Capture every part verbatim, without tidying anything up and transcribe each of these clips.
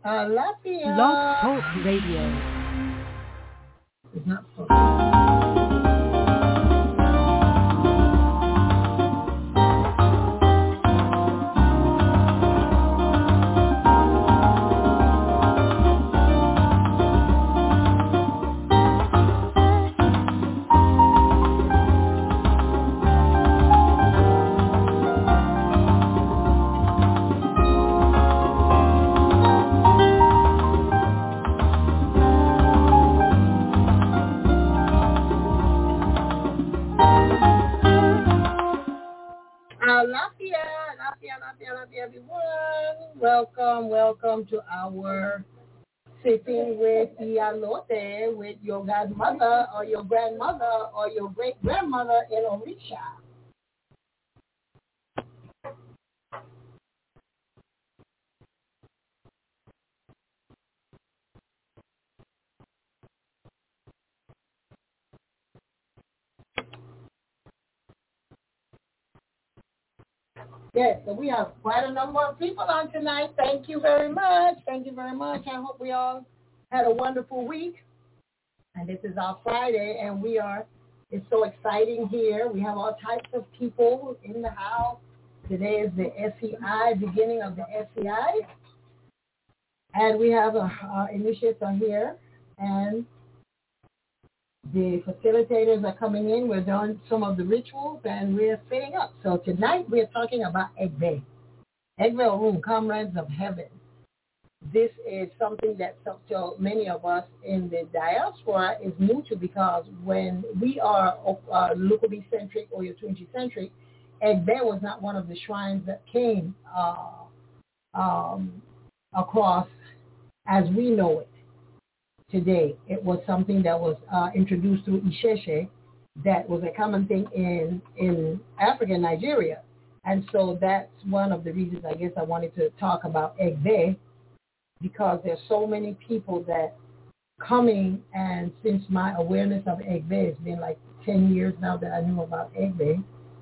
Blog Alafia. Talk Radio. It's not fun. Alafia, Alafia, Alafia, Alafia, everyone. Welcome, welcome to our Sitting with Iyalote with your godmother or your grandmother or your great-grandmother in Orisha. Yes, so we have quite a number of people on tonight. Thank you very much. Thank you very much. I hope we all had a wonderful week. And this is our Friday, and we are, it's so exciting here. We have all types of people in the house. Today is the S E I, beginning of the S E I. And we have uh, our initiates are here, and the facilitators are coming in. We're doing some of the rituals, and we're setting up. So tonight we're talking about Egbe. Egbe Orun, Comrades of Heaven. This is something that so many of us in the diaspora is new to, because when we are uh, Lukubi-centric or Yotunji-centric, Egbe was not one of the shrines that came uh, um, across as we know it today. It was something that was uh, introduced through Isheshe, that was a common thing in, in Africa and Nigeria. And so that's one of the reasons I guess I wanted to talk about Egbe, because there's so many people that coming, and since my awareness of Egbe, it's been like ten years now that I knew about Egbe.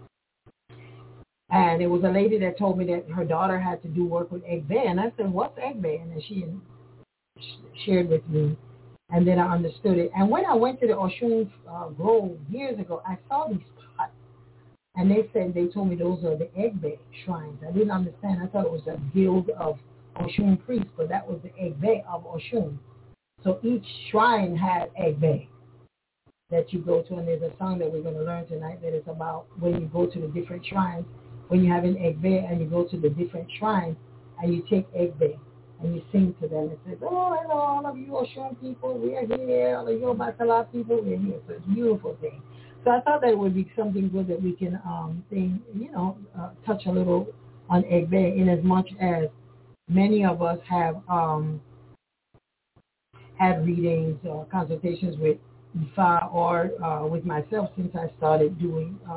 And it was a lady that told me that her daughter had to do work with Egbe. And I said, what's Egbe? And then she shared with me. And then I understood it. And when I went to the Oshun uh, Grove years ago, I saw these pots. And they said, they told me those are the Egbe shrines. I didn't understand. I thought it was a guild of Oshun priests, but that was the Egbe of Oshun. So each shrine had Egbe that you go to. And there's a song that we're going to learn tonight that is about when you go to the different shrines, when you have an Egbe and you go to the different shrines and you take Egbe. And you sing to them and say, oh, hello, all of you Oshun people, we're here. All of you Batala people, we're here. So it's a beautiful thing. So I thought that it would be something good that we can um, sing, you know, uh, touch a little on Egbe, in as much as many of us have um, had readings or consultations with Ifa or uh, with myself since I started doing, uh,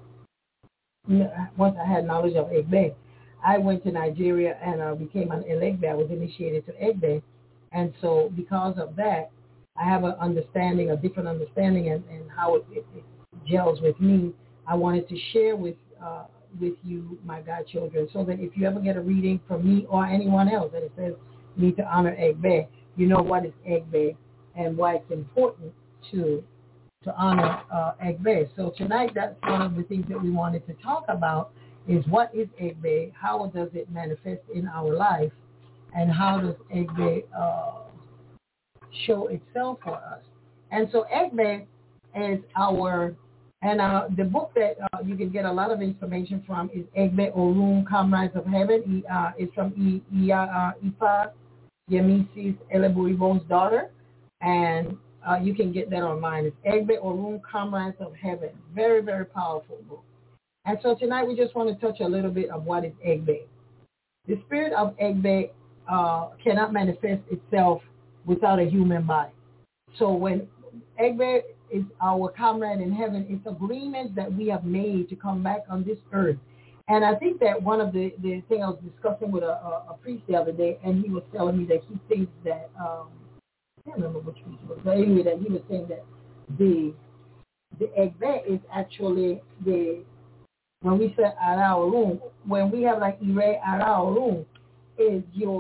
once I had knowledge of Egbe. I went to Nigeria and uh, became an Elegbe. I was initiated to Egbe. And so because of that, I have an understanding, a different understanding, and, and how it, it, it gels with me. I wanted to share with uh, with you, my godchildren, so that if you ever get a reading from me or anyone else that it says need to honor Egbe, you know what is Egbe and why it's important to to honor uh, Egbe. So tonight, that's one of the things that we wanted to talk about, is what is Egbe, how does it manifest in our life, and how does Egbe uh, show itself for us. And so Egbe is our, and uh, the book that uh, you can get a lot of information from is Egbe Orun, Comrades of Heaven. Uh, it's from I, I, uh, Ifa Yemisi's Eleburibo's daughter, and uh, you can get that online. It's Egbe Orun, Comrades of Heaven. Very, very powerful book. And so tonight we just want to touch a little bit of what is Egbe. The spirit of Egbe uh, cannot manifest itself without a human body. So when Egbe is our comrade in heaven, it's agreement that we have made to come back on this earth. And I think that one of the, the things I was discussing with a, a, a priest the other day, and he was telling me that he thinks that, um, I can't remember which priest it was, but anyway, that he was saying that the, the Egbe is actually the, when we say Ara Orun, when we have like Ire Ara Orun, is your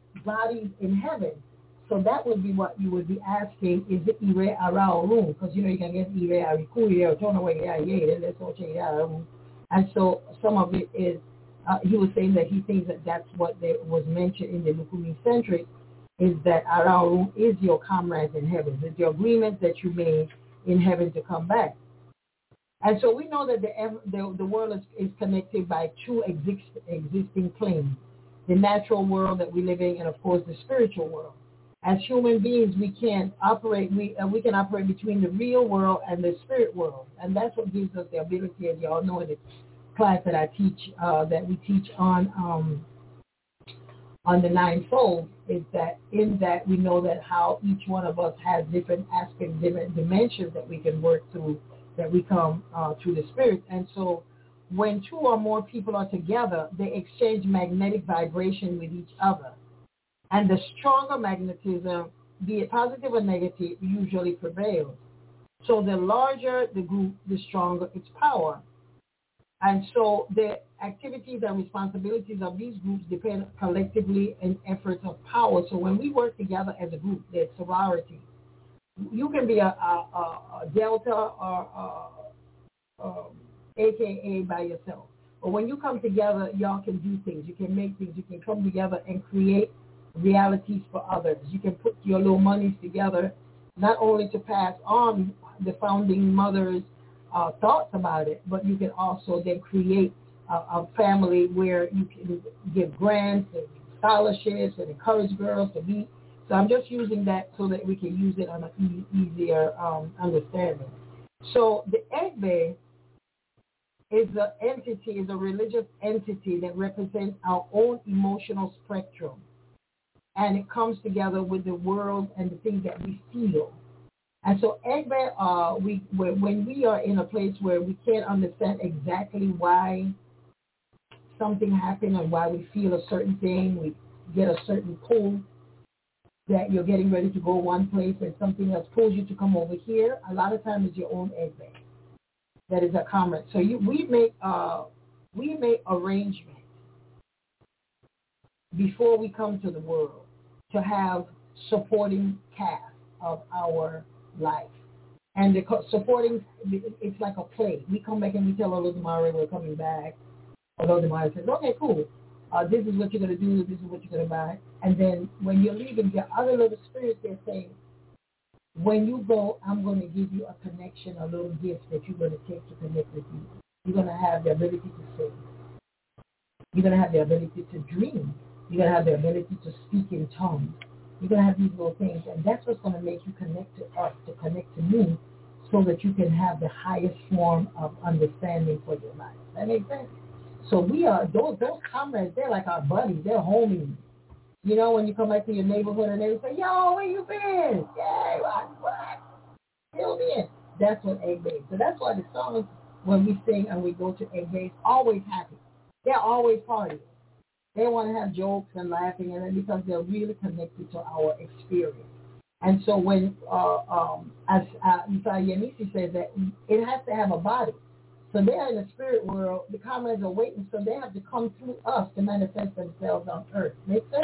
bodies in heaven. So that would be what you would be asking, is it Ire Ara room? Because, you know, you can get Ire Ariku, Ire Otonawe, yeah, yeah, let's go check it out. And so some of it is, uh, he was saying that he thinks that that's what they, was mentioned in the Lukumi Centric, is that Ara room is your comrades in heaven. It's your agreement that you made in heaven to come back. And so we know that the the, the world is, is connected by two exist, existing planes, the natural world that we live in, and of course the spiritual world. As human beings, we can operate we uh, we can operate between the real world and the spirit world, and that's what gives us the ability, as y'all know in the class that I teach, uh, that we teach on um, on the ninefold, is that in that we know that how each one of us has different aspects, different dimensions that we can work through, that we come uh, through the spirit. And so when two or more people are together, they exchange magnetic vibration with each other. And the stronger magnetism, be it positive or negative, usually prevails. So the larger the group, the stronger its power. And so the activities and responsibilities of these groups depend collectively in efforts of power. So when we work together as a group, there's sorority. You can be a, a, a Delta or a, a, A K A by yourself. But when you come together, y'all can do things. You can make things. You can come together and create realities for others. You can put your little monies together, not only to pass on the founding mother's uh, thoughts about it, but you can also then create a, a family where you can give grants and scholarships and encourage girls to be. So I'm just using that so that we can use it on an e- easier um, understanding. So the Egbe is an entity, is a religious entity that represents our own emotional spectrum. And it comes together with the world and the things that we feel. And so Egbe, uh, we, when we are in a place where we can't understand exactly why something happened and why we feel a certain thing, we get a certain pull that you're getting ready to go one place and something else pulls you to come over here, a lot of times it's your own Egbe. That is a comment. So you, we make uh, we make arrangements before we come to the world to have supporting cast of our life. And the supporting, it's like a play. We come back and we tell Olodumare we're coming back. Olodumare says, okay, cool. Uh, this is what you're going to do. This is what you're going to buy. And then when you're leaving, the other little spirits, they're saying, when you go, I'm going to give you a connection, a little gift that you're going to take to connect with you. You're going to have the ability to sing. You're going to have the ability to dream. You're going to have the ability to speak in tongues. You're going to have these little things. And that's what's going to make you connect to us, to connect to me, so that you can have the highest form of understanding for your life. That makes sense? So we are, those, those comrades, they're like our buddies. They're homies. You know, when you come back to your neighborhood and they say, yo, where you been? Yeah, what, what? Fill me in. That's what Egbe is. So that's why the songs, when we sing and we go to Egbe, is always happy. They're always partying. They want to have jokes and laughing, and because they're really connected to our experience. And so when, uh, um, as uh, Yanisi says, that it has to have a body. So they're in the spirit world. The comrades are waiting, so they have to come through us to manifest themselves on earth. Make sense?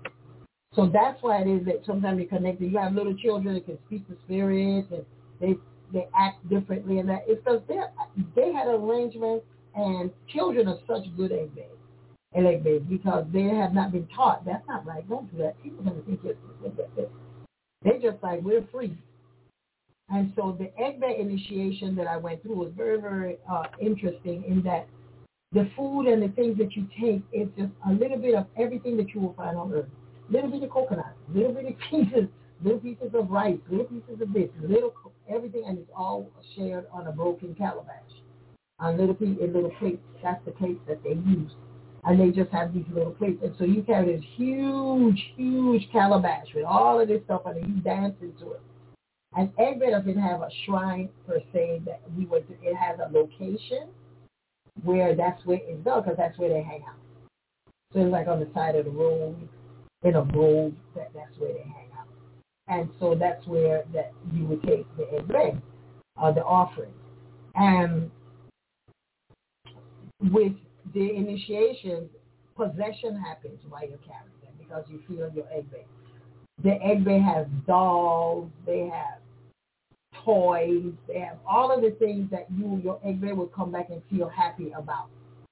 So that's why it is that sometimes you're connected. You have little children that can speak to spirits, and they they act differently, and that it's because they they had arrangements, and children are such good egg babies, egg babies, because they have not been taught. That's not right. Don't do that. People are going to think it's they're just like, we're free. And so the Egbe initiation that I went through was very, very uh, interesting in that the food and the things that you take is just a little bit of everything that you will find on earth. Little bit of coconut, little bit of pieces, little pieces of rice, little pieces of this, little everything, and it's all shared on a broken calabash, on little pieces, in little plates. That's the plates that they use, and they just have these little plates. And so you carry this huge, huge calabash with all of this stuff, and you dance into it. And Egbe doesn't have a shrine per se that we would. It has a location where that's where it's done, because that's where they hang out. So it's like on the side of the road. In a grove, that, that's where they hang out. And so that's where that you would take the Egbe, uh, the offering. And with the initiation, possession happens while you're carrying them, because you feel your egg bay. The egg bay has dolls, they have toys, they have all of the things that you, your egg bay will come back and feel happy about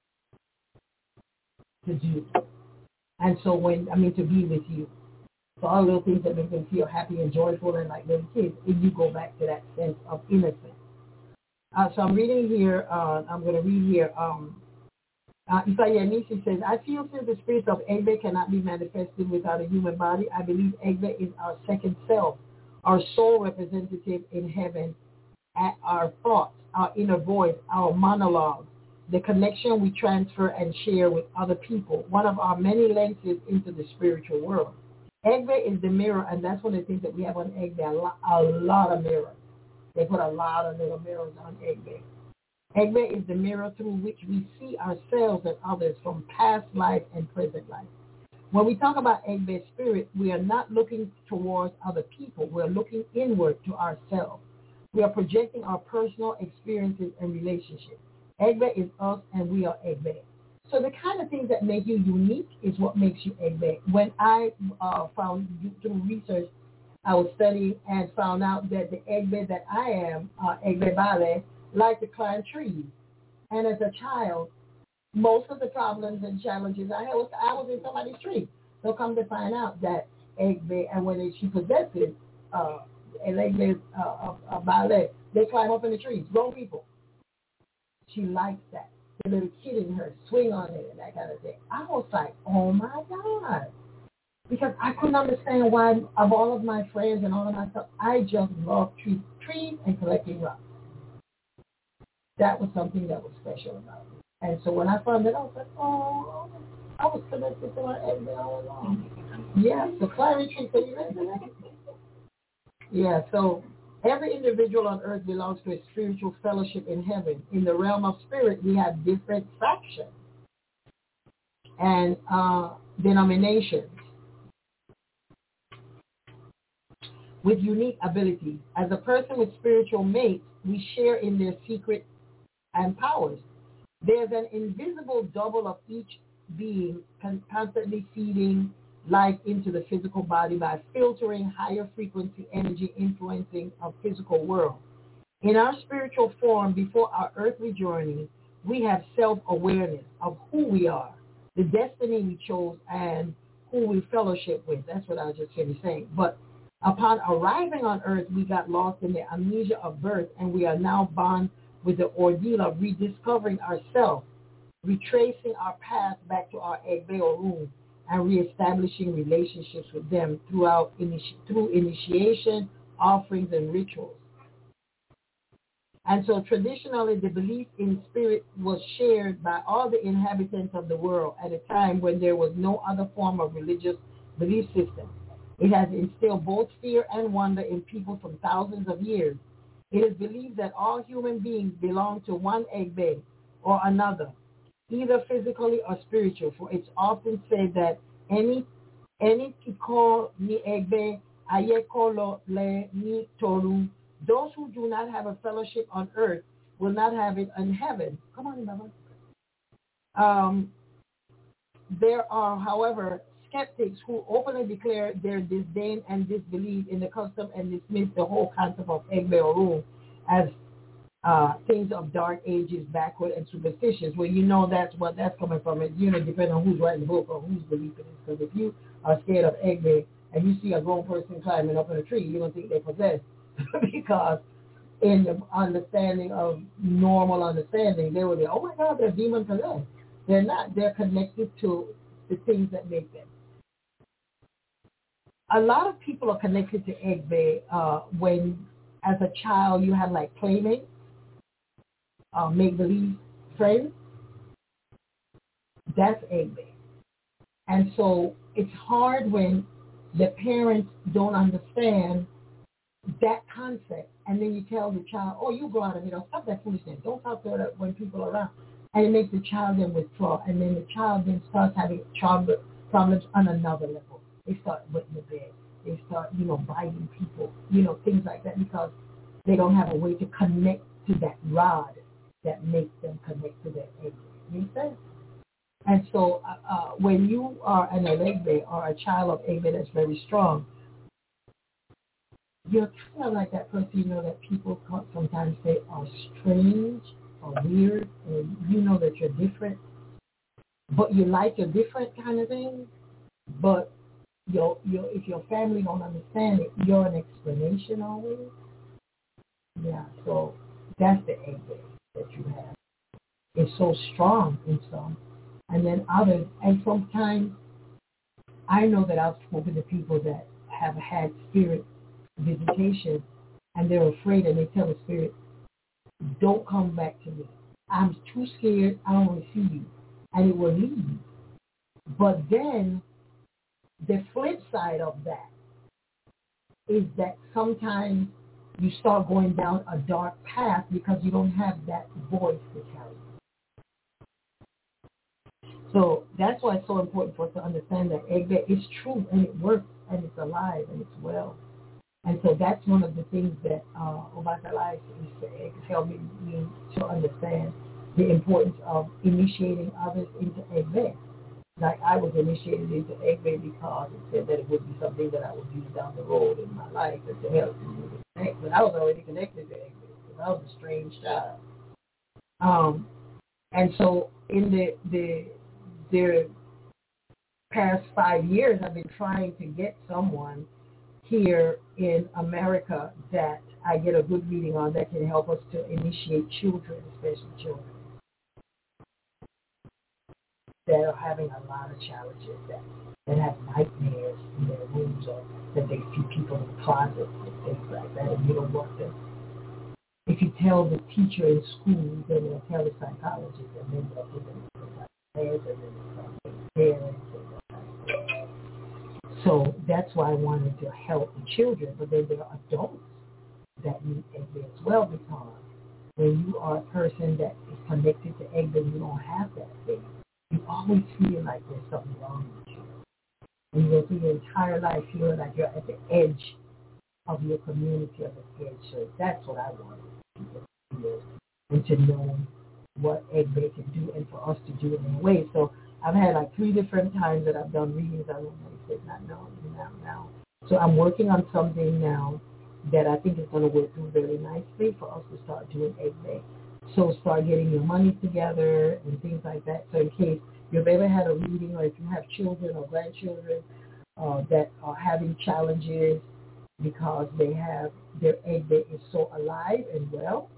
to do. And so when, I mean, to be with you. So all little things that make them feel happy and joyful and like little kids, if you go back to that sense of innocence. Uh, so I'm reading here, uh, I'm going to read here, um, uh, Isaiah Nisi says, I feel since the spirit of Egbe cannot be manifested without a human body, I believe Egbe is our second self, our soul representative in heaven, at our thoughts, our inner voice, our monologue, the connection we transfer and share with other people, one of our many lenses into the spiritual world. Egbe is the mirror, and that's one of the things that we have on Egbe, a lot, a lot of mirrors. They put a lot of little mirrors on Egbe. Egbe is the mirror through which we see ourselves and others from past life and present life. When we talk about Egbe spirit, we are not looking towards other people. We're looking inward to ourselves. We are projecting our personal experiences and relationships. Egbe is us and we are Egbe. So the kind of things that make you unique is what makes you Egbe. When I uh, found through research, I was studying and found out that the Egbe that I am, uh, Egbe Bale, like to climb trees. And as a child, most of the problems and challenges I had was I was in somebody's tree. So come to find out that Egbe, and when they, she possesses uh, an Egbe uh, uh, Bale, they climb up in the trees, grown people. She likes that. The little kid in her swing on it and that kind of thing. I was like, oh my God. Because I couldn't understand why, of all of my friends and all of my stuff, I just love trees, trees and collecting rocks. That was something that was special about me. And so when I found it, I was like, oh, I was connected to my Egbe all along. Yeah, so climbing trees, so you ready for that? Yeah, so every individual on earth belongs to a spiritual fellowship in heaven. In the realm of spirit, we have different factions and uh, denominations with unique abilities. As a person with spiritual mates, we share in their secret and powers. There's an invisible double of each being constantly feeding life into the physical body by filtering higher frequency energy influencing our physical world. In our spiritual form before our earthly journey, we have self-awareness of who we are, the destiny we chose, and who we fellowship with. That's what I was just finished saying. But upon arriving on earth, we got lost in the amnesia of birth, and we are now bound with the ordeal of rediscovering ourselves, retracing our path back to our Egbe room, and reestablishing relationships with them throughout initi- through initiation, offerings, and rituals. And so traditionally, the belief in spirit was shared by all the inhabitants of the world at a time when there was no other form of religious belief system. It has instilled both fear and wonder in people from thousands of years. It is believed that all human beings belong to one Egbe or another, either physically or spiritual, for it's often said that any any kiko ni Egbe ayekolo le ni toru, those who do not have a fellowship on earth will not have it in heaven. Come on, Baba. Um, there are, however, skeptics who openly declare their disdain and disbelief in the custom and dismiss the whole concept of Egbe Oru as uh, things of dark ages, backward, and superstitious. Well, you know that's what that's coming from. It, you know, depending on who's writing the book or who's believing it. Because if you are scared of Egbe and you see a grown person climbing up in a tree, you don't think they're possessed. Because in the understanding of normal understanding, they will be, oh my God, they're demon possessed. They're not. They're connected to the things that make them. A lot of people are connected to Egbe uh, when, as a child, you have like playmates, uh, make-believe friends. That's Egbe. And so it's hard when the parents don't understand that concept, and then you tell the child, oh, you go out and, you know, stop that foolishness. Don't talk to her when people are around. And it makes the child then withdraw, and then the child then starts having child problems on another level. They start wetting the bed. They start, you know, biting people, you know, things like that, because they don't have a way to connect to that rod that makes them connect to that egg. Make sense? And so uh, uh, when you are an Elegbe or a child of Egbe that's very strong, you're kind of like that person, you know, that people sometimes say are strange or weird, and you know that you're different, but you like a different kind of thing. But your, your, if your family don't understand it, you're an explanation always. Yeah, so that's the Egbe that you have. It's so strong in some, and then others. And sometimes I know that I've spoken to people that have had spirit visitation, and they're afraid, and they tell the spirit, don't come back to me. I'm too scared. I don't want to see you. And it will leave. But then the flip side of that is that sometimes you start going down a dark path because you don't have that voice to carry. So that's why it's so important for us to understand that Egbe is true, and it works, and it's alive, and it's well. And so that's one of the things that uh, Obatala is helping me to understand the importance of initiating others into Egbe. Like I was initiated into Egbe because it said that it would be something that I would use down the road in my life and to help me to connect. But I was already connected to Egbe because I was a strange child. Um, and so in the the the past five years, I've been trying to get someone here in America that I get a good reading on that can help us to initiate children, especially children that are having a lot of challenges, that, that have nightmares in their rooms, or that they see people in the closets and things like that, and you don't want them. If you tell the teacher in school, then they'll tell the psychologist, and then they'll give them the psychologist, and then they'll tell the parents. So that's why I wanted to help the children, but then there are adults that need Egbe as well, because when you are a person that is connected to Egbe and you don't have that thing, you always feel like there's something wrong with you. And you go through your entire life feeling like you're at the edge of your community, of the edge. So that's what I want people to feel, and to know what Egbe can do, and for us to do it in a way. So I've had like three different times that I've done readings. I don't know if it's not now, now, now. So I'm working on something now that I think is going to work through very nicely for us to start doing Egbe. So start getting your money together and things like that. So in case you've ever had a reading, or if you have children or grandchildren uh, that are having challenges because they have, their Egbe is so alive and well,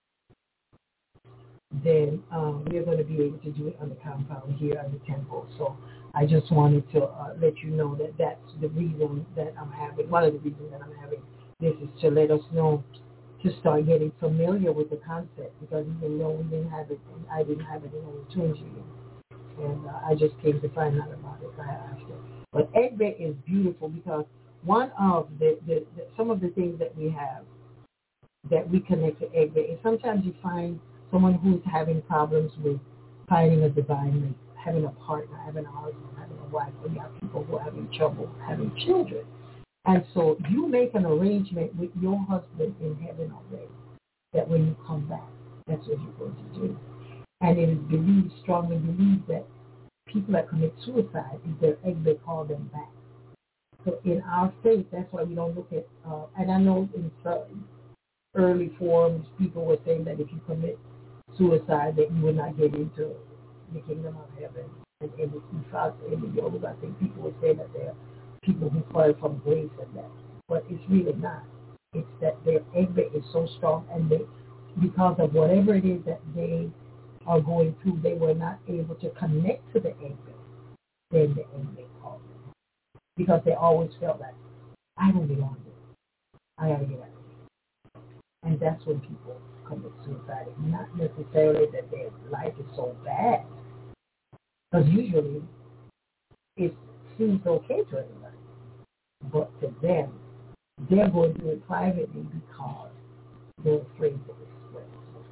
then um, we're going to be able to do it on the compound here at the temple. So I just wanted to uh, let you know that that's the reason that I'm having, one of the reasons that I'm having this is to let us know, to start getting familiar with the concept, because even though we didn't have it, I didn't have it in the twins reading, and uh, I just came to find out about it after. But Egbe is beautiful because one of the, the, the some of the things that we have that we connect to Egbe is sometimes you find someone who's having problems with finding a divine mate, having a partner, having a husband, having a wife, or you have people who are having trouble having children. And so you make an arrangement with your husband in heaven already, that when you come back, that's what you're going to do. And it is believed, strongly believed, that people that commit suicide, if their Egbe call them back. So in our faith, that's why we don't look at, uh, and I know in some early forms, people were saying that if you commit suicide, that you will not get into the kingdom of heaven. And in the, in the yoga, I think people would say that they're people who fall from grace and that. But it's really not. It's that their Egbe is so strong, and they, because of whatever it is that they are going through, they were not able to connect to the Egbe. Then the Egbe called them. Because they always felt like, I don't belong here. I got to get out of here. And that's when people commit suicide. It's not necessarily that their life is so bad. Because usually it seems okay to everybody. But to them, they're going to do it privately because they're afraid to express.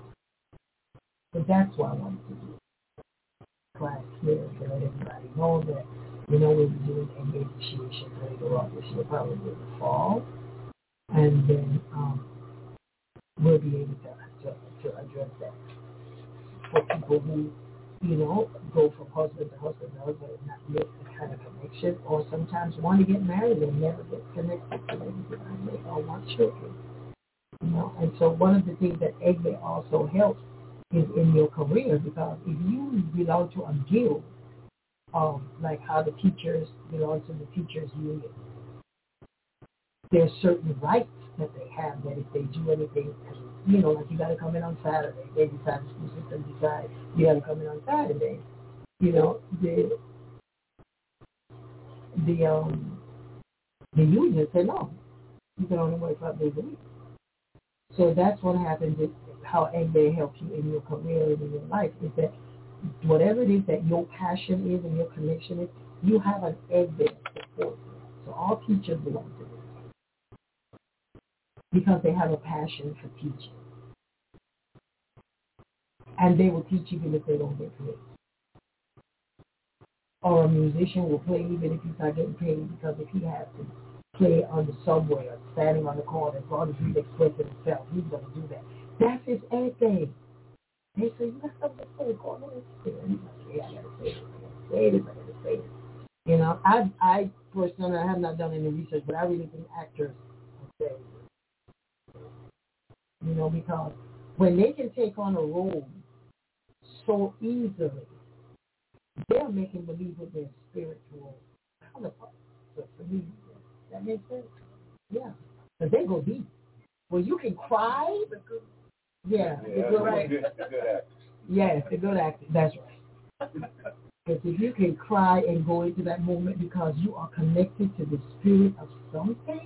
So that's why I wanted to do class here, to let everybody know that, you know, we'll be doing an initiation later on this year, probably in the fall. And then um, we'll be able to, to, to address that for people who you know, go from husband to husband to husband and not make the kind of connection, or sometimes want to get married and never get connected to maybe or want children. You know, and so one of the things that Egbe also helps is in your career, because if you belong to a guild, um, like how the teachers belong to the teachers union, there's certain rights that they have that if they do anything, you know, like you got to come in on Saturday. They decide, the school system decide you got to come in on Saturday. You know, the the um the union say no, you can only work five days a week. So that's what happens. Is how Egbe helps you in your career and in your life is that whatever it is that your passion is and your connection is, you have an Egbe support. So all teachers belong to this because they have a passion for teaching. And they will teach even if they don't get paid. Or a musician will play even if he's not getting paid, because if he has to play on the subway or standing on the corner as long as he's expressing himself, he's going to do that. That's his Egbe. They say, you got something to say, go ahead and say it. He's like, yeah, I got to say it. I got to say this, I got to say it. You know, I, I personally, I have not done any research, but I really think actors are very good. You know, because when they can take on a role so easily, they're making believe with their spiritual counterparts. So for me, that makes sense. Yeah, because they go deep. Well, you can cry. Yeah, yeah the good, right. good, good actors. Yes, the good actors. That's right. Because if you can cry and go into that moment because you are connected to the spirit of something,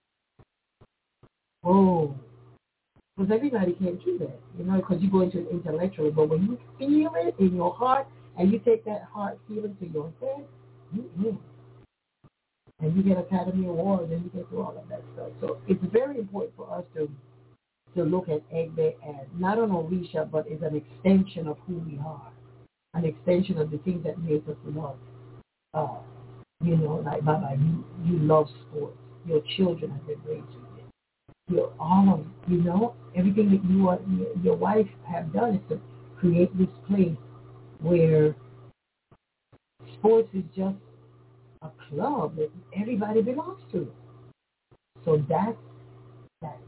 oh, because everybody can't do that, you know, because you go into it intellectually. But when you feel it in your heart and you take that heart feeling to your head, you win. And you get Academy Awards and you get through all of that stuff. So it's very important for us to to look at Egbe as not an Orisha, but as an extension of who we are, an extension of the things that make us love. Uh, you know, like Baba, you, you love sports. Your children have been raised with it. You're all of, you know, everything that you are, your wife have done is to create this place where sports is just a club that everybody belongs to. So that's that.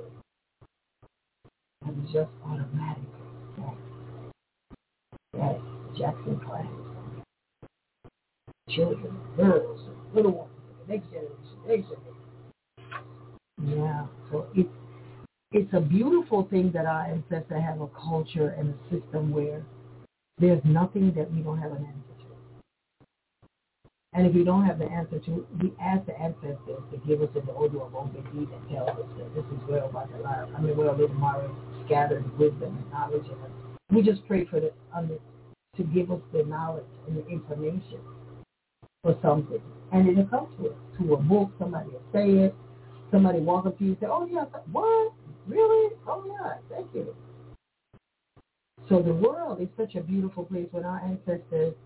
That is just automatically. That, that Jackson class. Children, girls, little ones, the next generation, next generation. Yeah. So it's it's a beautiful thing that our ancestors have a culture and a system where there's nothing that we don't have an answer to. And if we don't have the answer to, we ask the ancestors to give us an order of O B D that tells us that this is where about the life. I mean, where little Mara scattered wisdom and knowledge, and we just pray for the under to give us the knowledge and the information for something, and it'll come to us to a book. Somebody will say it. Somebody walk up to you and say, "Oh yeah, what? Really? Oh yeah, thank you." So the world is such a beautiful place when our ancestors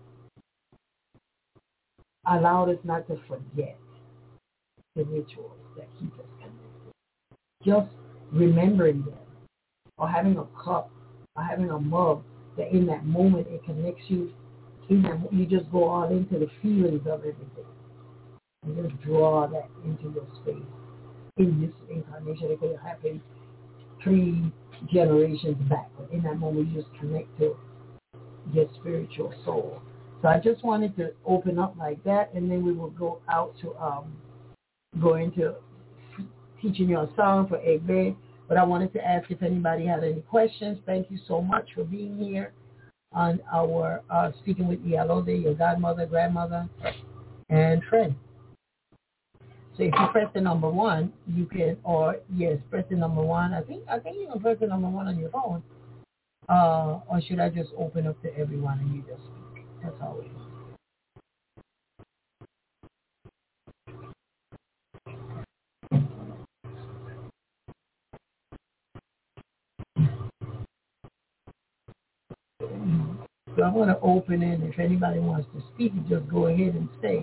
allowed us not to forget the rituals that keep us connected. Just remembering them, or having a cup, or having a mug that in that moment it connects you. In that, you just go all into the feelings of everything, and just draw that into your space. In this incarnation, it could have happened three generations back, but in that moment, you just connect to your spiritual soul. So I just wanted to open up like that, and then we will go out to um, go into teaching you a song for Egbe. But I wanted to ask if anybody had any questions. Thank you so much for being here on our uh, Speaking with Iyalode, your godmother, grandmother, and friend. So if you press the number one, you can, or yes, press the number one. I think I think you can press the number one on your phone. Uh, or should I just open up to everyone and you just speak? That's all it is. So I want to open it. If anybody wants to speak, just go ahead and say.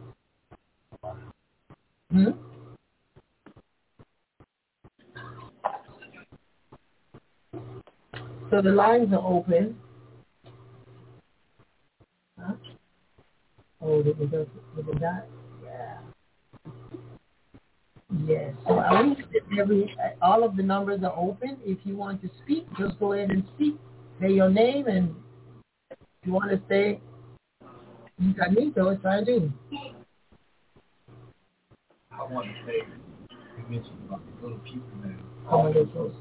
Hmm? So the lines are open. with the dot, with the dot. Yeah. Yes. So I wish that every all of the numbers are open. If you want to speak, just go ahead and speak. Say your name, and if you want to stay incognito, it's fine too. I want to say, you mentioned about the little people now. Come on, get closer.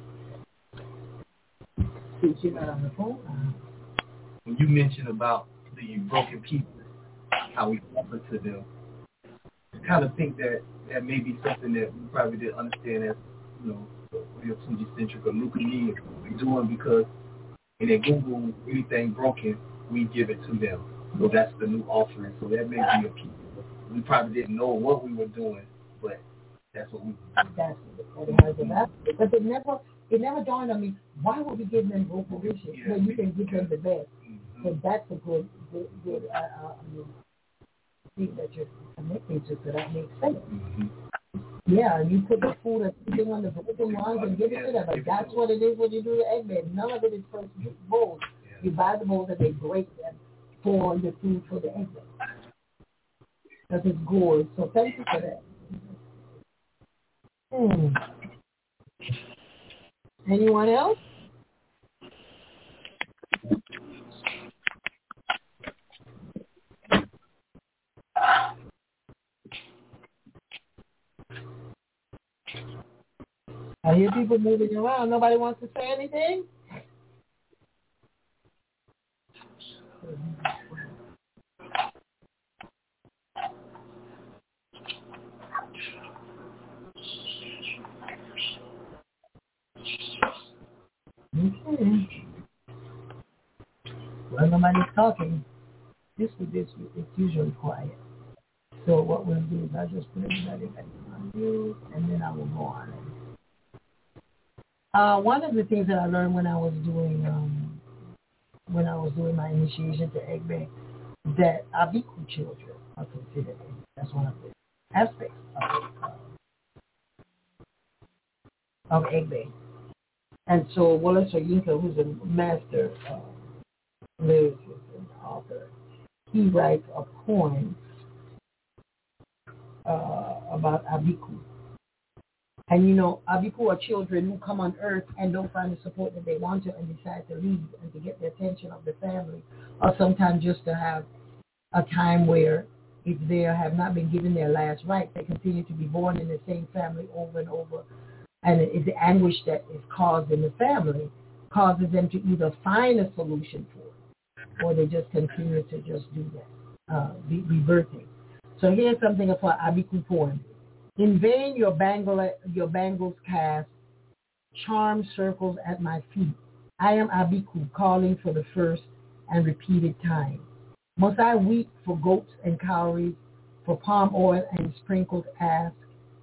See, you're not on the phone. When you mentioned about the broken people, how we offer to them, I kind of think that that may be something that we probably didn't understand as, you know, real Tunji-centric or Luca Lee is doing, because in that Google, anything broken, we give it to them. So that's the new offering. So that may be a piece. We probably didn't know what we were doing, but that's what we were doing. That's it. That's it. But it never, it never dawned on me, why would we give them broken wishes Yeah, when you can give them the best? Mm-hmm. So that's a good, good, good uh, uh, I mean, thing that you're connecting to, so that makes sense. Mm-hmm. Yeah, you put the food and everything on the broken ones and give it to them, but that's what it is when you do the egg bed. None of it is first bowls. You buy the bowls and they break them for the food for the egg bed. Because it's gold. So thank you for that. Hmm. Anyone else? I hear people moving around. Nobody wants to say anything? Okay. Well, nobody's talking. This with this, it's usually quiet. So what we'll do is I'll just put everybody back on mute, and then I will go on. Uh, one of the things that I learned when I was doing um, when I was doing my initiation to egg bed, that Abiku children are considered. That's one of the aspects of, uh, of egg bed. And so Wallace Soyinka, who's a master uh, lyricist and author, he writes a poem uh, about Abiku. And you know, Abiku are children who come on earth and don't find the support that they want to and decide to leave and to get the attention of the family, or sometimes just to have a time where if they have not been given their last rites, they continue to be born in the same family over and over. And it, the anguish that is caused in the family causes them to either find a solution for it, or they just continue to just do that, uh, be rebirthing. So here's something for Abiku poem. In vain your, bangle, your bangles cast charmed circles at my feet. I am Abiku calling for the first and repeated time. Must I weep for goats and cowries, for palm oil and sprinkled ask?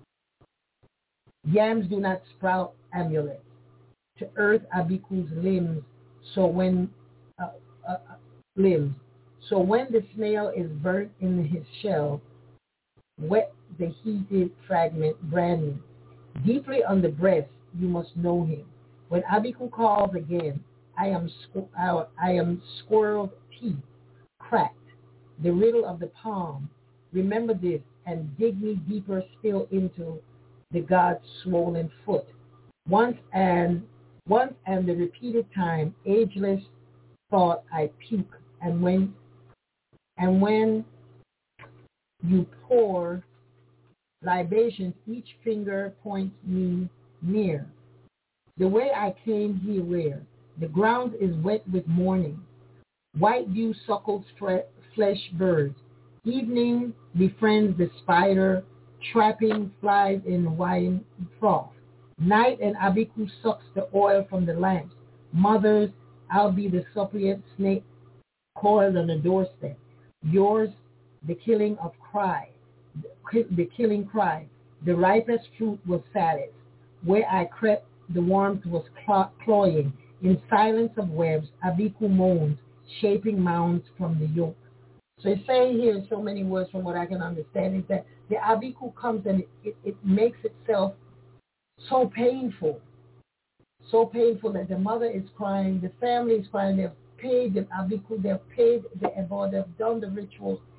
Yams do not sprout amulets. To earth Abiku's limbs, so when uh, uh, limbs. So when the snail is burnt in his shell, wet the heated fragment brand new. Deeply on the breast, you must know him. When Abiku calls again, I am squ- I am squirreled teeth, cracked, the riddle of the palm. Remember this and dig me deeper still into the God's swollen foot. Once and once and the repeated time, ageless thought I puke, and when and when you pour libations, each finger points me near. The way I came here where the ground is wet with morning. White dew suckles flesh birds. Evening befriends the spider, trapping flies in wine froth. Night and Abiku sucks the oil from the lamps. Mothers, I'll be the suppliant snake coiled on the doorstep. Yours, the killing of cry. The killing cry. The ripest fruit was saddest. Where I crept, the warmth was cloying. In silence of webs, Abiku moans, shaping mounds from the yoke. So it's saying here in so many words from what I can understand is that the Abiku comes and it, it, it makes itself so painful. So painful that the mother is crying, the family is crying, they've paid the Abiku, they've paid the Ebo, they've done the rituals,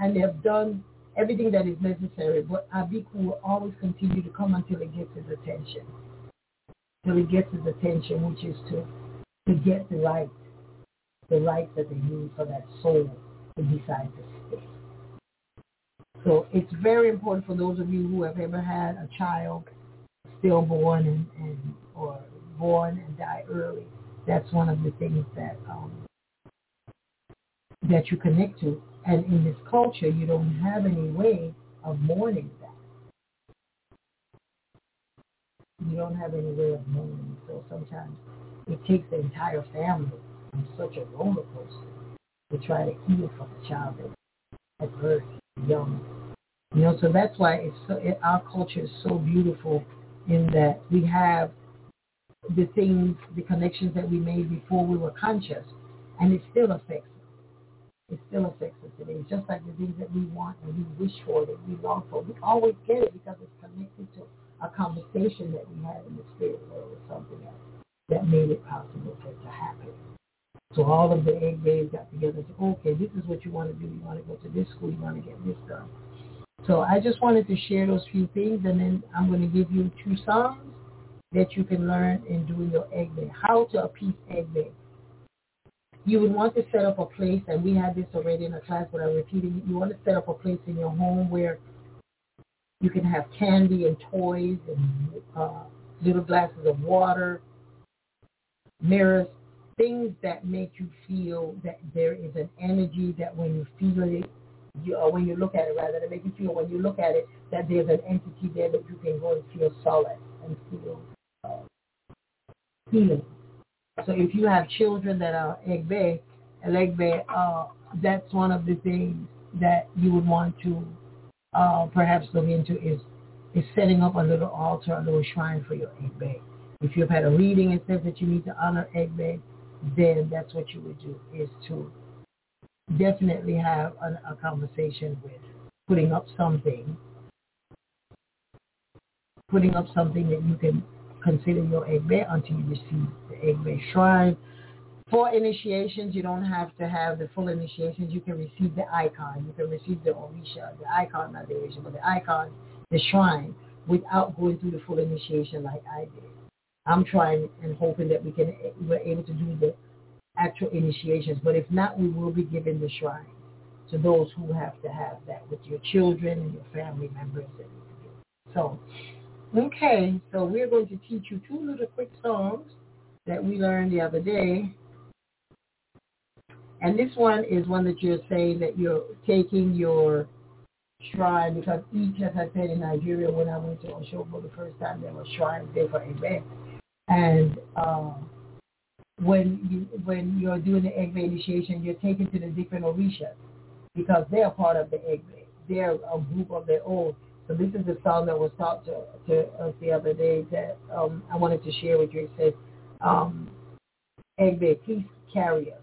and they have done everything that is necessary, but Abiku will always continue to come until it gets his attention. Till it gets his attention, which is to, to get the right, the right that they need for that soul to decide to stay. So it's very important for those of you who have ever had a child stillborn and, and or born and die early. That's one of the things that um, that you connect to. And in this culture, you don't have any way of mourning that. You don't have any way of mourning. So sometimes it takes the entire family on such a roller coaster to try to heal from a child that at birth, young. You know, so that's why it's so, it, our culture is so beautiful in that we have the things, the connections that we made before we were conscious, and it still affects us. It still affects us today. It's just like the things that we want and we wish for, that we long for. We always get it because it's connected to a conversation that we had in the spirit world or something else that made it possible for it to happen. So all of the egg bays got together and said, okay, this is what you want to do. You want to go to this school. You want to get this done. So I just wanted to share those few things, and then I'm going to give you two songs that you can learn in doing your egg bay. How to appease egg bay. You would want to set up a place, and we had this already in a class, but I'm repeating it. You want to set up a place in your home where you can have candy and toys and uh, little glasses of water, mirrors, things that make you feel that there is an energy that when you feel it, you, or when you look at it, rather, that make you feel when you look at it that there's an entity there that you can go and feel solace and feel uh, healing. So if you have children that are egg bay, egg bay, uh, that's one of the things that you would want to uh, perhaps look into is is setting up a little altar, a little shrine for your egg bay. If you've had a reading and says that you need to honor egg bay, then that's what you would do, is to definitely have a, a conversation with putting up something, putting up something that you can consider your egg bay until you receive the egg bay shrine. For initiations, you don't have to have the full initiations. You can receive the icon. You can receive the Orisha, the icon, not the Orisha, but the icon, the shrine, without going through the full initiation like I did. I'm trying and hoping that we can we're able to do the actual initiations, but if not, we will be giving the shrine to those who have to have that with your children and your family members. So, okay, so we're going to teach you two little quick songs that we learned the other day. And this one is one that you're saying that you're taking your shrine, because each, as I said, in Nigeria, when I went to Oshobo the first time, there were shrines there for Egbe. And uh, when, you, when you're doing the Egbe initiation, you're taken to the different Orishas because they are part of the Egbe. They're a group of their own. So this is the song that was taught to, to us the other day that um, I wanted to share with you. It says, um, Egbe, please carry us.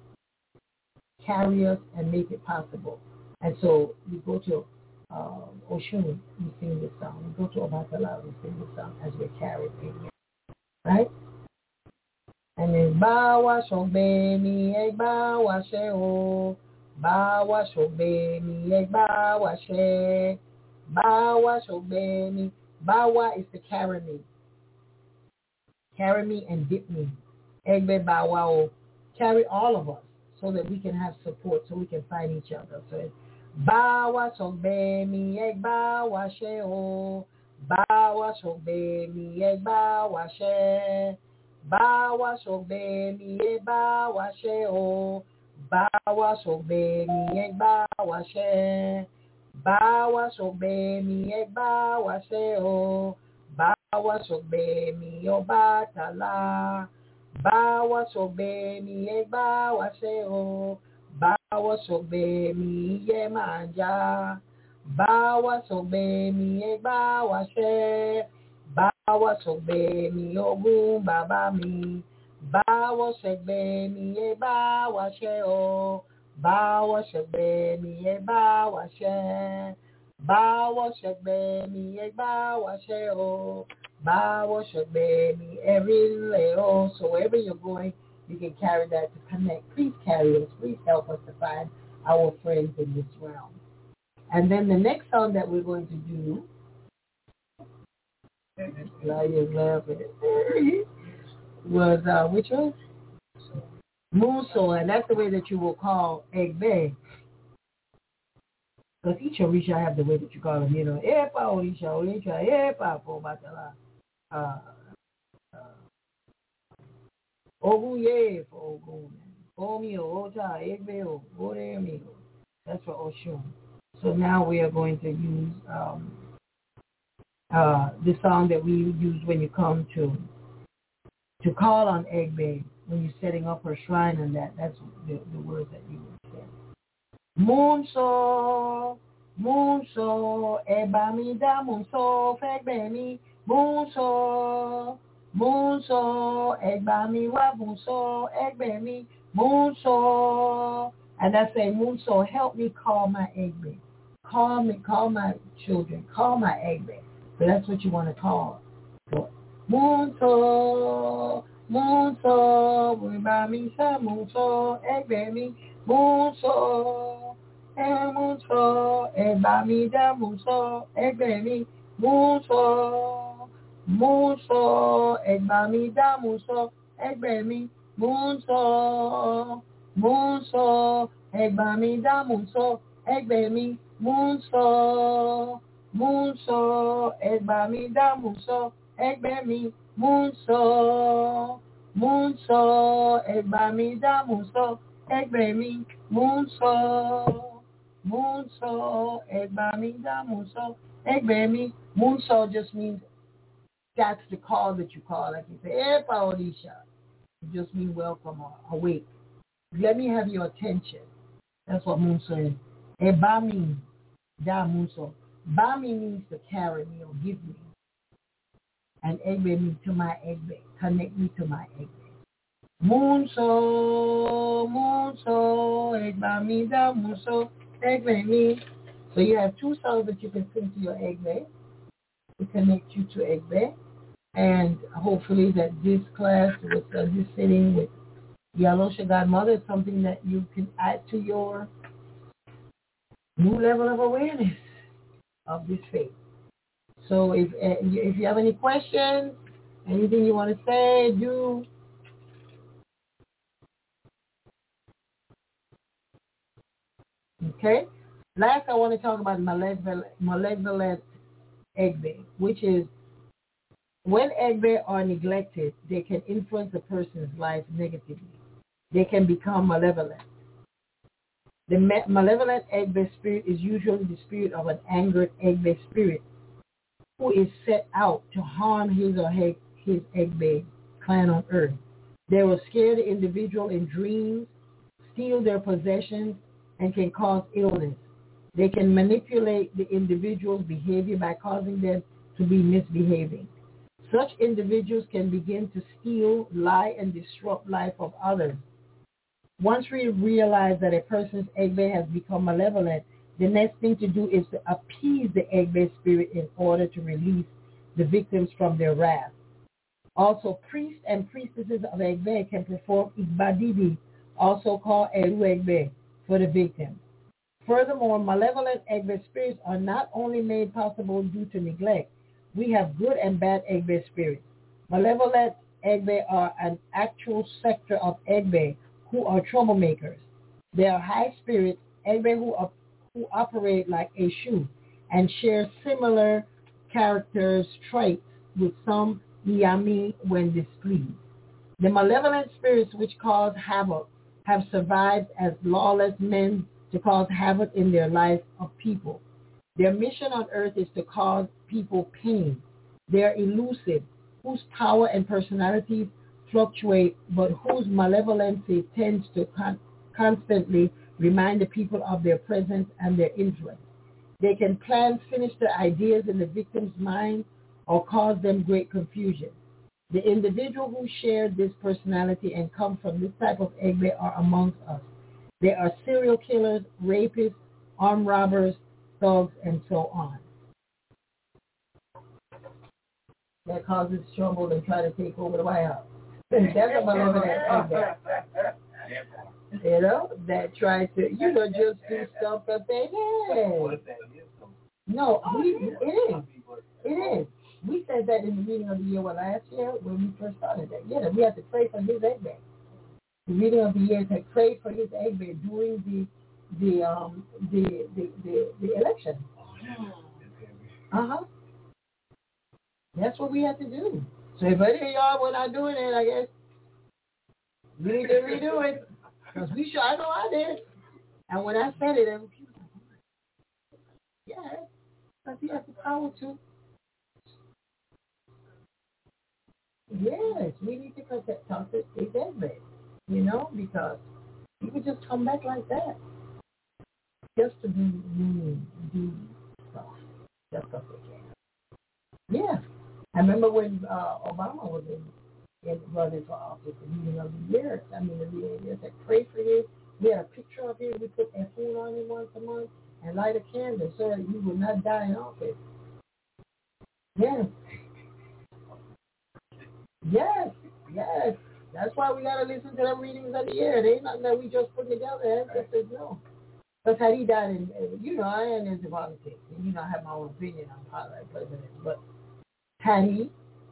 Carry us and make it possible. And so we go to uh, Oshun, we sing this song. We go to Obatala, we sing this song as we're carried. Right? And then Bawa Shogbe mi ek bawa she o. Bawa Shogbe mi ek bawa she. Bawa Shogbe mi. Bawa is to carry me. Carry me and dip me. Egbe bawa o. Carry all of us, so that we can have support, so we can find each other. So it's Bawa Shogbe mi ek bawa she o. Bawa Shogbe mi ek bawa she. Bawa Shogbe mi ek bawa she o. Bawa Shogbe mi ek bawa she. Bawa Shogbe mi ek bawa she o. Bawa Shogbe mi Obatala. Bawa Shogbe mi ek bawa she o. Bawa Shogbe mi ye manja. Bawa Shogbe mi ek bawa she. Bawa Shogbe mi ogun baba mi. Bawa Shogbe mi ek bawa she o. Bawa Shogbe mi ek bawa she. Bawa Shogbe mi ek bawa she o. Bawa Shogbe mi everywhere. So wherever you're going, you can carry that to connect. Please carry us. Please help us to find our friends in this realm. And then the next song that we're going to do, Lions laughing, was, uh, which one? Moonso, and that's the way that you will call Egbe. Because each Orisha have the way that you call them, you know. Epa Orisha, Orisha, Epa Fobatala. Ogu ye for Ogun. Omi Ota, Egbe, Oremi. That's for Oshun. So now we are going to use um, uh, the song that we use when you come to to call on Egbe, when you're setting up her shrine and that. That's the, the words that you would say. Moonso, Moonso, Ebamida, Moonso, Fegbemi, Moonso, Moonso, Ebami, Wabunso, Egbemi, Moonso. And I say, Moonso, help me call my Egbe. Call me, call my children, call my Egbe. So that's what you want to call. So, Moonso, Moonso, Ebami, Moonso, Egbemi, Moonso, Moonso, Ebami, Moonso, Egbemi, Moonso, Moonso, Ebami, Moonso, Egbemi, Moonso, Moonso, Egbami, Moonso, Egbemi, Moonso, Moonso, Egbami, Moonso, Egbemi, Moonso, Moonso, Egbami, Moonso, Egbemi, Moonso, Moonso, Egbami, Moonso, Egbemi. Moonso just means that's the call that you call. Like you say, Epa Orisha. It just means welcome or awake. Let me have your attention. That's what Moonso is. Ebami, da Moonso. Bami means to carry me or give me. And Egbe means to my Egbe. Connect me to my Egbe. Moonso, Moonso, Egbami, da Moonso, Egbe me. So you have two songs that you can sing to your Egbe to connect you to Egbe. And hopefully that this class with uh, this sitting with Yalosha Godmother is something that you can add to your new level of awareness of this faith. So if uh, if you have any questions, anything you want to say, do. Okay. Last, I want to talk about malevolent Egbe, which is when Egbe are neglected, they can influence a person's life negatively. They can become malevolent. The malevolent Egbe spirit is usually the spirit of an angered Egbe spirit who is set out to harm his or her, his Egbe clan on earth. They will scare the individual in dreams, steal their possessions, and can cause illness. They can manipulate the individual's behavior by causing them to be misbehaving. Such individuals can begin to steal, lie, and disrupt life of others. Once we realize that a person's Egbe has become malevolent, the next thing to do is to appease the Egbe spirit in order to release the victims from their wrath. Also, priests and priestesses of Egbe can perform Igbadidi, also called Eru Egbe, for the victims. Furthermore, malevolent Egbe spirits are not only made possible due to neglect. We have good and bad Egbe spirits. Malevolent Egbe are an actual sector of Egbe who are troublemakers. They are high spirits, Egbe who, are, who operate like a shoe and share similar characters, traits with some Yami when displeased. The malevolent spirits which cause havoc have survived as lawless men to cause havoc in their lives of people. Their mission on earth is to cause people pain. They are elusive, whose power and personalities fluctuate, but whose malevolency tends to con- constantly remind the people of their presence and their influence. They can plant sinister ideas in the victim's mind or cause them great confusion. The individual who share this personality and come from this type of Egbe are amongst us. They are serial killers, rapists, armed robbers, thugs, and so on. That causes trouble and try to take over the White House. That's a malevolent Egbe. You know, that try to, you know, just do stuff that they did. No, we, it is. It is. We said that in the beginning of the year, well, last year, when we first started that. Yeah, we had to pray for his egg bag. The reading of the year had prayed for his egg bag during the the um the the the, the election. Uh huh. That's what we had to do. So if any of y'all were not doing it, I guess we need to redo it. Because we sure, I know I did. And when I said it, everyone was like, yeah, because he has the power to. Yes, we need to protect talk to his egg bag. You know, because you could just come back like that. Just to do, do, do stuff. Just stuff they can. Yeah. I remember when uh, Obama was in, in running for office, the meeting of the year. I mean, the meeting of the year said, pray for you. We had a picture of him. We put that food on him once a month and light a candle so that he would not die in office. Yes. Yes. Yes. That's why we got to listen to the readings of the year. They ain't nothing that we just put together. That's just no. Because had he died in, you know, I ain't into politics. And, you know, I have my own opinion on politics, presidents. But had he,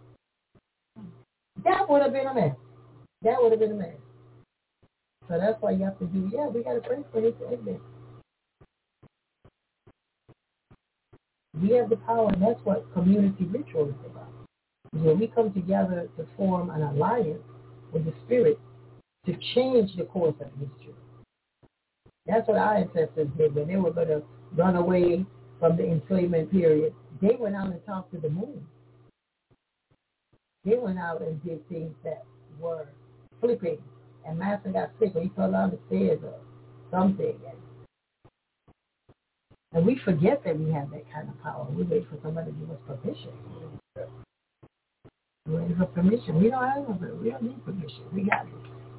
that would have been a mess. That would have been a mess. So that's why you have to do, yeah, we got to pray for his exit. We have the power, and that's what community ritual is about. Is when we come together to form an alliance with the Spirit to change the course of history. That's what our ancestors did when they were going to run away from the enslavement period. They went out and talked to the moon. They went out and did things that were flipping. And Master got sick or he fell down the stairs or something. And, and we forget that we have that kind of power. We wait for somebody to give us permission. We wait for permission. We don't have no, we don't need permission. We got it.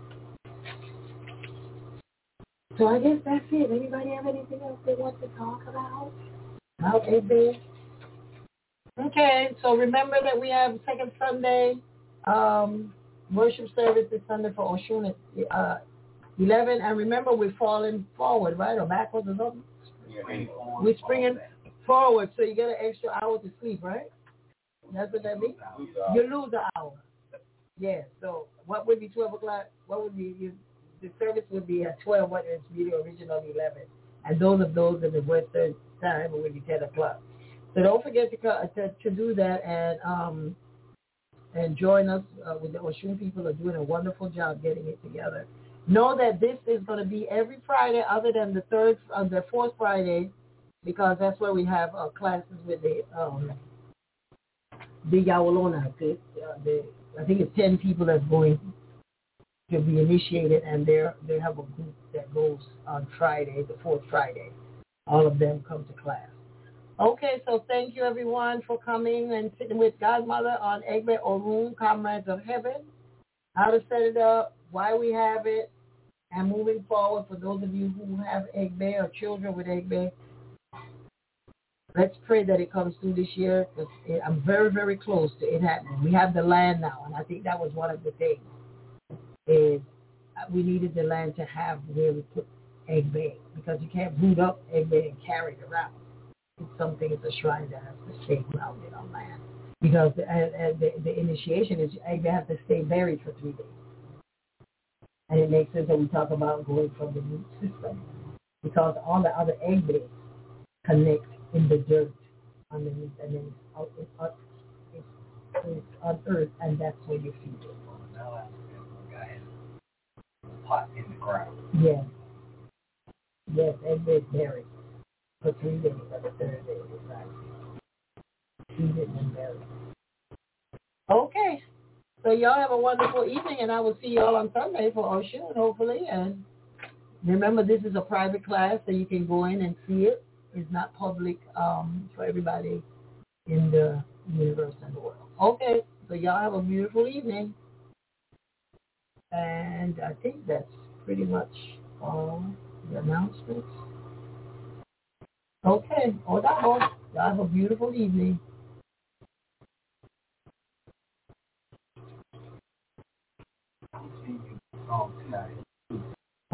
So I guess that's it. Anybody have anything else they want to talk about? About Ebbe? Okay, so remember that we have second Sunday um, worship service this Sunday for Oshun at uh, eleven. And remember, we're falling forward, right? Or backwards or something? We're springing forward, so you get an extra hour to sleep, right? That's what that means? You lose an hour. Yeah, so what would be twelve o'clock? What would be... You, the service would be at twelve, what is really originally eleven. And those of those in the Western time would be ten o'clock. So don't forget to to, to do that and um, and join us uh, with the Oshun people are doing a wonderful job getting it together. Know that this is going to be every Friday other than the third, uh, the fourth Friday, because that's where we have uh, classes with the um, the Yawalona. The, uh, the, I think it's ten people that's going to be initiated, and they they have a group that goes on Friday, the fourth Friday. All of them come to class. Okay, so thank you everyone for coming and sitting with Godmother on Egbe Orun, Comrades of Heaven. How to set it up, why we have it, and moving forward for those of you who have Egbe or children with Egbe. Let's pray that it comes through this year, because I'm very, very close to it happening. We have the land now, and I think that was one of the things. Is we needed the land to have where we put Egbe, because you can't boot up Egbe and carry it around. It's something, it's a shrine that has to stay grounded on land. Because the, uh, the, the initiation is Egbe has to stay buried for three days. And it makes sense that we talk about going from the root system, because all the other Egbe connect in the dirt underneath, and then it's, out, it's, out, it's, it's on earth, and that's where you feed it. Pot in the ground. Yes. Yes, Egbe is buried for three days. On the third day, right? Feed it and bury it. Okay. So y'all have a wonderful evening, and I will see y'all on Sunday for Oshun, hopefully. And remember, this is a private class, so you can go in and see it. It's not public um, for everybody in the universe and the world. Okay. So y'all have a beautiful evening. And I think that's pretty much all the announcements. Okay, all that all. Y'all have a beautiful evening.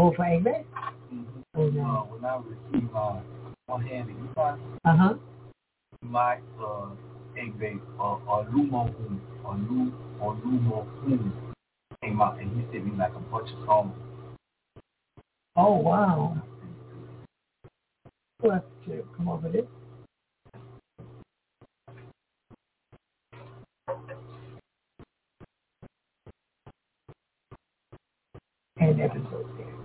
Oh, for Egbe? Mm-hmm. Oh, no. Uh, when I received my one-handed Ifa, Uh-huh. my uh, Egbe, or or Lumo, or Lu, or Lumo came out, and he sent me like a bunch of songs. Oh, wow. We'll have to come over this. And episode there.